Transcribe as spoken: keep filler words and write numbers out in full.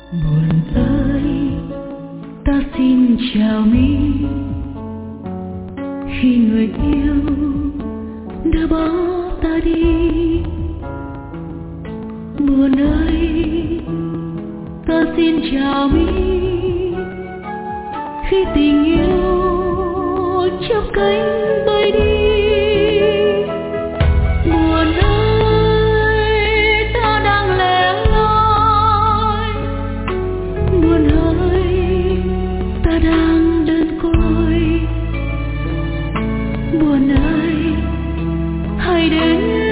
Buồn ơi, ta xin chào mi khi người yêu đã bỏ ta đi. Buồn ơi, ta xin chào mi khi tình yêu chắp cánh bay đi. Buồn ơi, ta đang lẻ loi. Buồn ơi, ta đang đơn côi. Buồn ơi, hãy đến